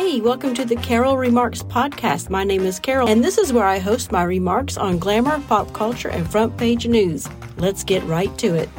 Hey, welcome to the Carol Remarks podcast. My name is Carol, and this is where I host my remarks on glamour, pop culture, and front page news. Let's get right to it.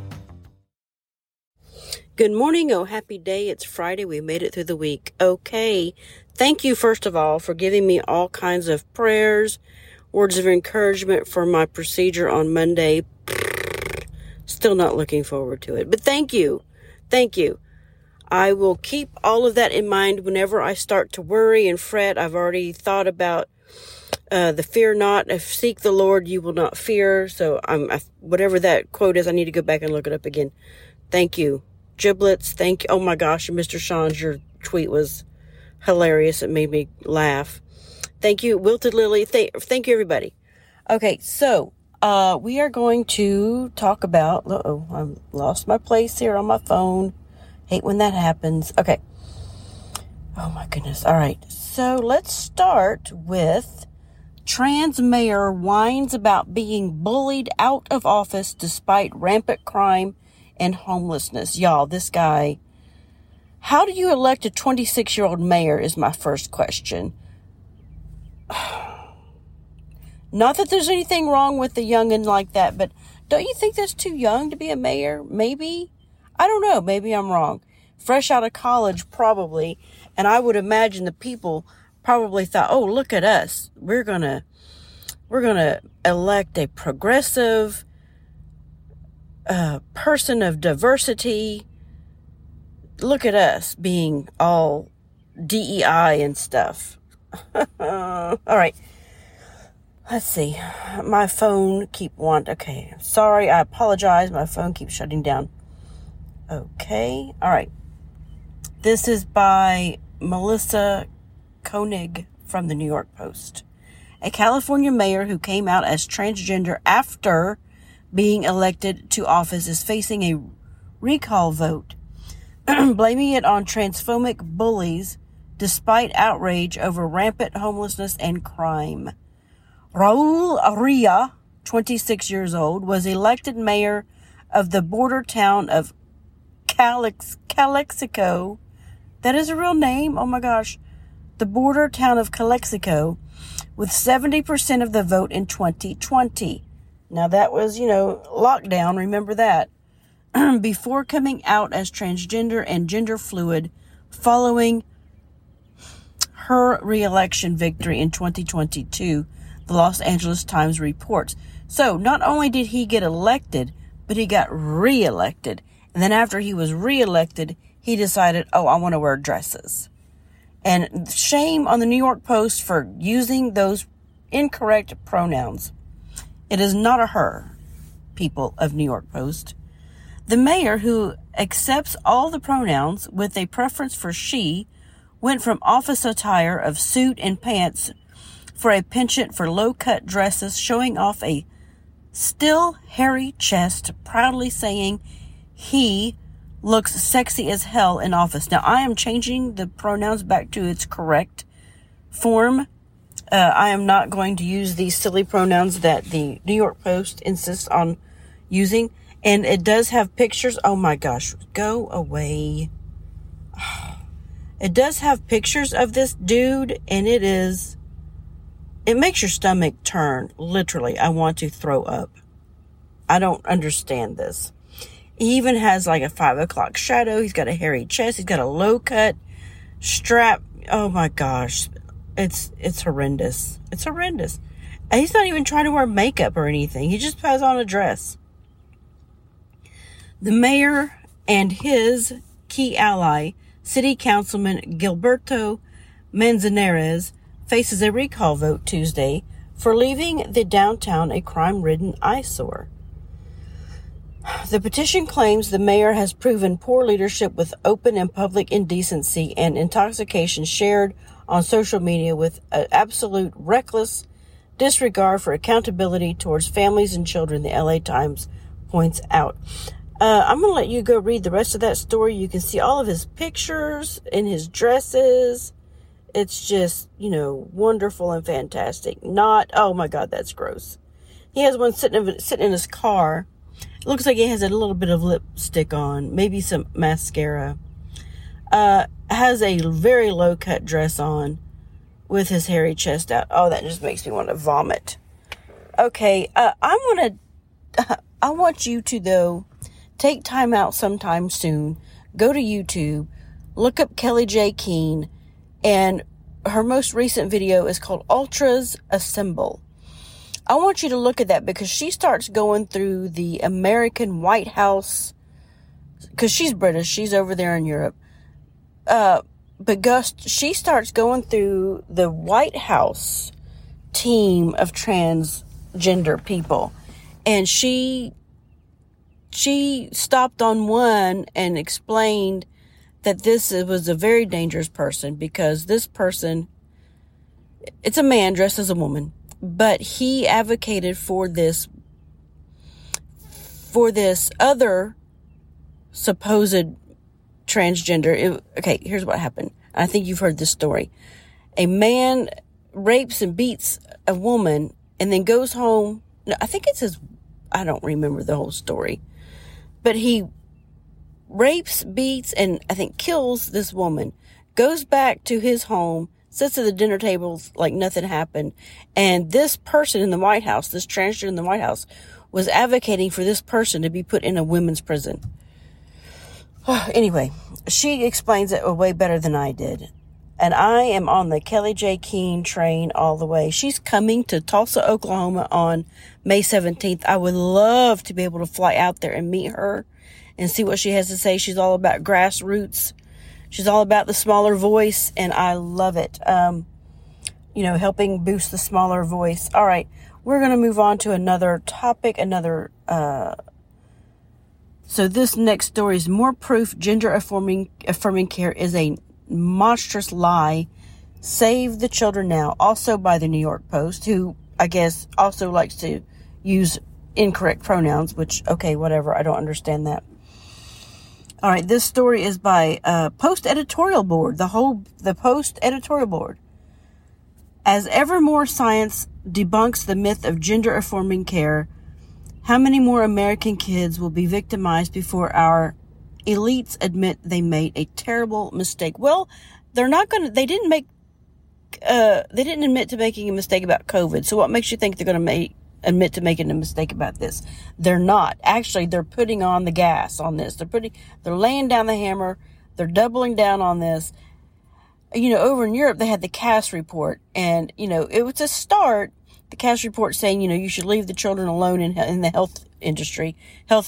Good morning. Oh, happy day. It's Friday. We made it through the week. Okay. Thank you, first of all, for giving me all kinds of prayers, words of encouragement for my procedure on Monday. Still not looking forward to it, but thank you. Thank you. I will keep all of that in mind whenever I start to worry and fret. I've already thought about the fear not. If seek the Lord, you will not fear. So whatever that quote is, I need to go back and look it up again. Thank you. Giblets, thank you. Oh my gosh, Mr. Sean's, your tweet was hilarious. It made me laugh. Thank you, Wilted Lily. Thank you, everybody. Okay, so we are going to talk about... I lost my place here on my phone. Hate when that happens. Okay. Oh my goodness. All right. So let's start with trans mayor whines about being bullied out of office despite rampant crime and homelessness. Y'all, this guy, how do you elect a 26-year-old mayor is my first question. Not that there's anything wrong with the youngin' like that, but don't you think that's too young to be a mayor? Maybe? I don't know. Maybe I'm wrong. Fresh out of college, probably. And I would imagine the people probably thought, oh, look at us. We're gonna elect a progressive person of diversity. Look at us being all DEI and stuff. All right. Let's see. My phone okay. Sorry. I apologize. My phone keeps shutting down. Okay. All right. This is by Melissa Koenig from the New York Post. A California mayor who came out as transgender after being elected to office is facing a recall vote, blaming it on transphobic bullies despite outrage over rampant homelessness and crime. Raul Aria, 26 years old, was elected mayor of the border town of Calexico. That is a real name. Oh my gosh. The border town of Calexico with 70% of the vote in 2020. Now that was, lockdown. Remember that. Before coming out as transgender and gender fluid following her re-election victory in 2022, the Los Angeles Times reports. So not only did he get elected, but he got re-elected. And then after he was re-elected, he decided, I want to wear dresses. And shame on the New York Post for using those incorrect pronouns. It is not a her, people of New York Post. The mayor, who accepts all the pronouns with a preference for she, went from office attire of suit and pants for a penchant for low-cut dresses, showing off a still hairy chest, proudly saying he looks sexy as hell in office. Now, I am changing the pronouns back to its correct form. I am not going to use these silly pronouns that the New York Post insists on using. And it does have pictures. Oh my gosh, go away. It does have pictures of this dude, and it makes your stomach turn. Literally, I want to throw up. I don't understand this. He even has like a 5 o'clock shadow. He's got a hairy chest. He's got a low cut strap. Oh my gosh. It's horrendous. It's horrendous. And he's not even trying to wear makeup or anything. He just has on a dress. The mayor and his key ally, City Councilman Gilberto Manzanares, faces a recall vote Tuesday for leaving the downtown a crime-ridden eyesore. The petition claims the mayor has proven poor leadership with open and public indecency and intoxication shared on social media with an absolute reckless disregard for accountability towards families and children, the LA Times points out. I'm going to let you go read the rest of that story. You can see all of his pictures in his dresses. It's just, wonderful and fantastic. Oh my God, that's gross. He has one sitting in his car. It looks like he has a little bit of lipstick on, maybe some mascara. has a very low-cut dress on with his hairy chest out. Oh, that just makes me want to vomit. Okay, I want you to, though, take time out sometime soon. Go to YouTube, look up Kelly J. Keene, and her most recent video is called Ultras Assemble. I want you to look at that because she starts going through the American White House, because she's British, she's over there in Europe. But she starts going through the White House team of transgender people. And she stopped on one and explained that this was a very dangerous person because this person, it's a man dressed as a woman, but he advocated for this other supposed transgender. Okay, here's what happened. I think you've heard this story. A man rapes and beats a woman and then goes home. No, I think it's his, I don't remember the whole story, but he rapes, beats, and I think kills this woman, goes back to his home, sits at the dinner table like nothing happened. And this person in the White House, this transgender in the White House, was advocating for this person to be put in a women's prison. Anyway, she explains it way better than I did. And I am on the Kelly J. Keene train all the way. She's coming to Tulsa, Oklahoma on May 17th. I would love to be able to fly out there and meet her and see what she has to say. She's all about grassroots. She's all about the smaller voice, and I love it. Helping boost the smaller voice. All right, we're going to move on to another topic, So this next story is more proof gender affirming care is a monstrous lie. Save the children now. Also by the New York Post, who I guess also likes to use incorrect pronouns, which, okay, whatever. I don't understand that. All right, this story is by Post editorial board, the Post editorial board. As ever more science debunks the myth of gender affirming care, how many more American kids will be victimized before our elites admit they made a terrible mistake? Well, they didn't admit to making a mistake about COVID. So what makes you think they're going to admit to making a mistake about this? They're not. Actually, they're putting on the gas on this. They're laying down the hammer. They're doubling down on this. Over in Europe, they had the Cass report, and, it was a start. The Cass report saying, you should leave the children alone in the health industry,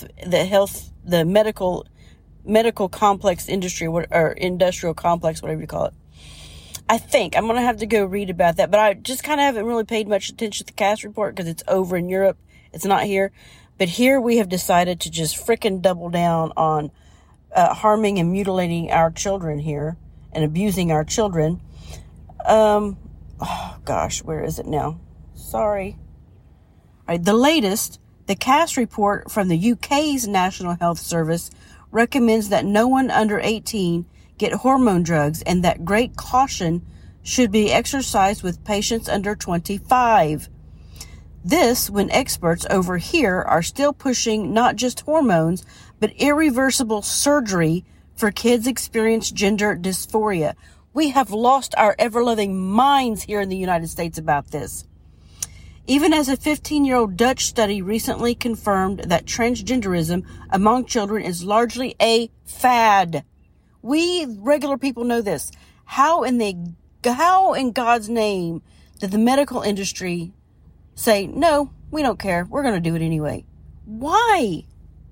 the medical complex industry, or industrial complex, whatever you call it. I think I'm going to have to go read about that, but I just kind of haven't really paid much attention to the Cass report because it's over in Europe. It's not here. But here we have decided to just frickin' double down on harming and mutilating our children here and abusing our children. Oh gosh, where is it now? Sorry. All right, the latest, the Cass report from the UK's National Health Service recommends that no one under 18 get hormone drugs and that great caution should be exercised with patients under 25. This when experts over here are still pushing not just hormones, but irreversible surgery for kids experience gender dysphoria. We have lost our ever-loving minds here in the United States about this. Even as a 15-year-old Dutch study recently confirmed that transgenderism among children is largely a fad. We regular people know this. How in God's name did the medical industry say, no, we don't care, we're going to do it anyway? Why?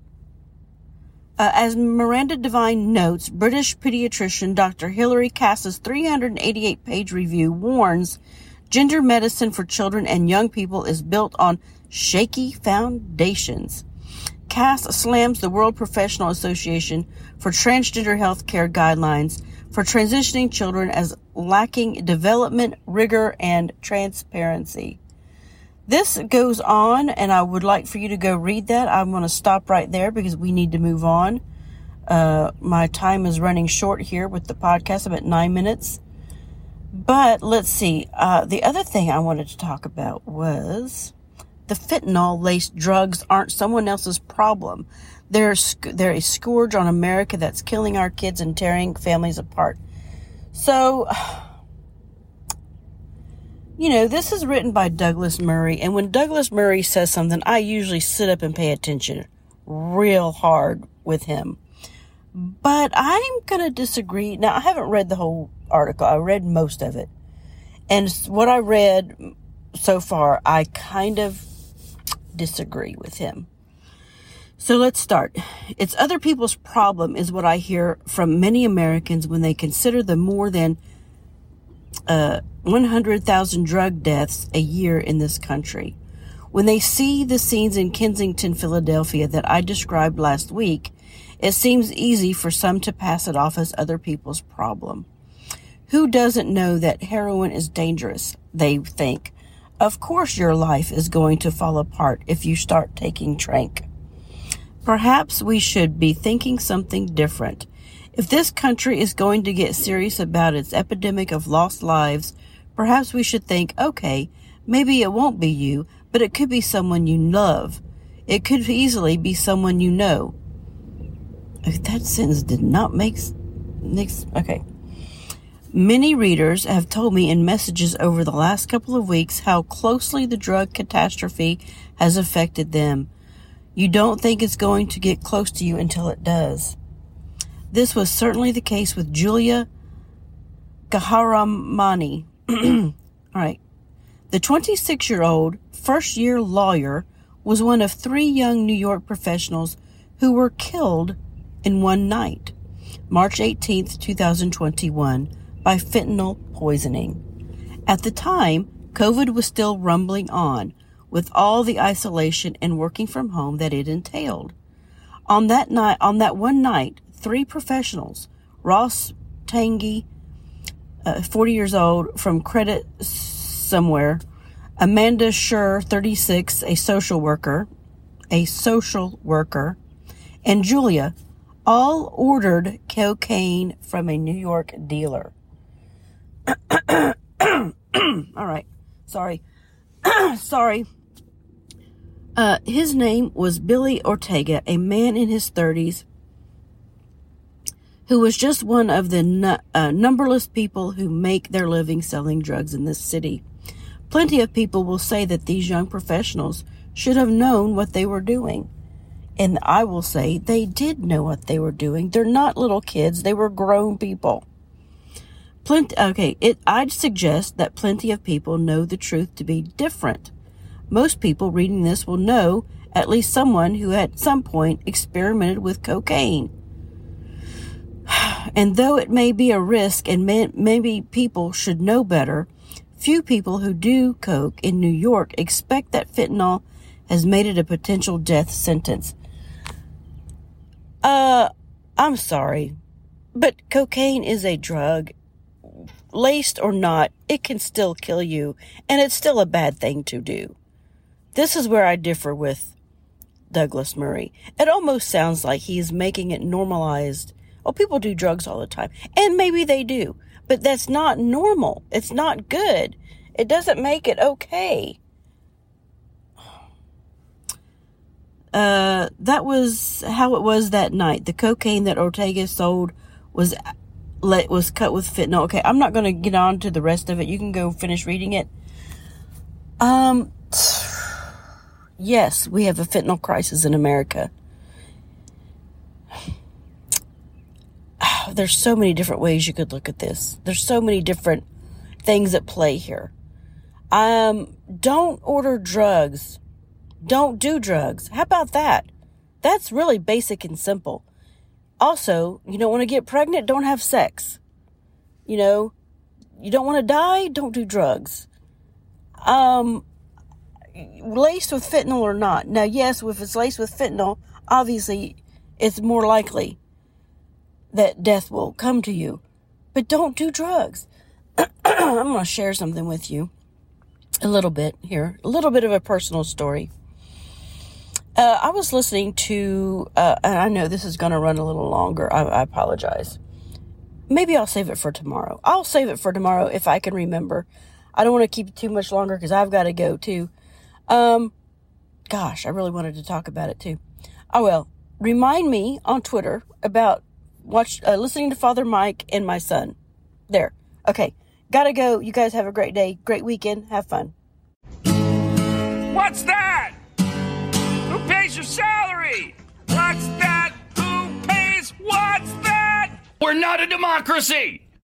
As Miranda Devine notes, British pediatrician Dr. Hilary Cass's 388-page review warns gender medicine for children and young people is built on shaky foundations. Cass slams the World Professional Association for Transgender Healthcare guidelines for transitioning children as lacking development, rigor, and transparency. This goes on, and I would like for you to go read that. I'm going to stop right there because we need to move on. My time is running short here with the podcast. I'm at 9 minutes. But let's see. The other thing I wanted to talk about was The fentanyl-laced drugs aren't someone else's problem. They're a scourge on America that's killing our kids and tearing families apart. So, this is written by Douglas Murray, and when Douglas Murray says something, I usually sit up and pay attention real hard with him. But I'm going to disagree. Now, I haven't read the whole article. I read most of it. And what I read so far, I kind of disagree with him. So let's start. It's other people's problem is what I hear from many Americans when they consider the more than 100,000 drug deaths a year in this country. When they see the scenes in Kensington, Philadelphia that I described last week, it seems easy for some to pass it off as other people's problem. Who doesn't know that heroin is dangerous? They think. Of course your life is going to fall apart if you start taking tranq. Perhaps we should be thinking something different. If this country is going to get serious about its epidemic of lost lives, perhaps we should think, okay, maybe it won't be you, but it could be someone you love. It could easily be someone you know. That sentence did not make okay. Many readers have told me in messages over the last couple of weeks how closely the drug catastrophe has affected them. You don't think it's going to get close to you until it does. This was certainly the case with Julia Gaharamani. All right. The 26-year-old first-year lawyer was one of 3 young New York professionals who were killed in one night, March 18th, 2021, by fentanyl poisoning. At the time, COVID was still rumbling on, with all the isolation and working from home that it entailed. On that one night, 3 professionals, Ross Tangi, 40 years old, from Credit Somewhere, Amanda Schur, 36, a social worker, and Julia, all ordered cocaine from a New York dealer. All right. Sorry. His name was Billy Ortega, a man in his 30s who was just one of the numberless people who make their living selling drugs in this city. Plenty of people will say that these young professionals should have known what they were doing. And I will say they did know what they were doing. They're not little kids. They were grown people. I'd suggest that plenty of people know the truth to be different. Most people reading this will know at least someone who at some point experimented with cocaine. And though it may be a risk and maybe people should know better, few people who do coke in New York expect that fentanyl has made it a potential death sentence. I'm sorry, but cocaine is a drug. Laced or not, it can still kill you, and it's still a bad thing to do. This is where I differ with Douglas Murray. It almost sounds like he's making it normalized. Oh, people do drugs all the time, and maybe they do, but that's not normal. It's not good. It doesn't make it okay. That was how it was that night. The cocaine that Ortega sold was cut with fentanyl. Okay, I'm not going to get on to the rest of it. You can go finish reading it. Yes, we have a fentanyl crisis in America. There's so many different ways you could look at this. There's so many different things at play here. Don't order drugs. Don't do drugs. How about that? That's really basic and simple. Also, you don't want to get pregnant, don't have sex. You don't want to die, don't do drugs. Laced with fentanyl or not. Now, yes, if it's laced with fentanyl, obviously it's more likely that death will come to you. But don't do drugs. I'm going to share something with you. A little bit here. A little bit of a personal story. I was listening to, and I know this is going to run a little longer. I apologize. Maybe I'll save it for tomorrow. I'll save it for tomorrow if I can remember. I don't want to keep it too much longer because I've got to go too. Gosh, I really wanted to talk about it too. Oh, well, remind me on Twitter about listening to Father Mike and my son. There. Okay. Gotta go. You guys have a great day. Great weekend. Have fun. What's that? Who pays your salary? What's that? Who pays? What's that? We're not a democracy!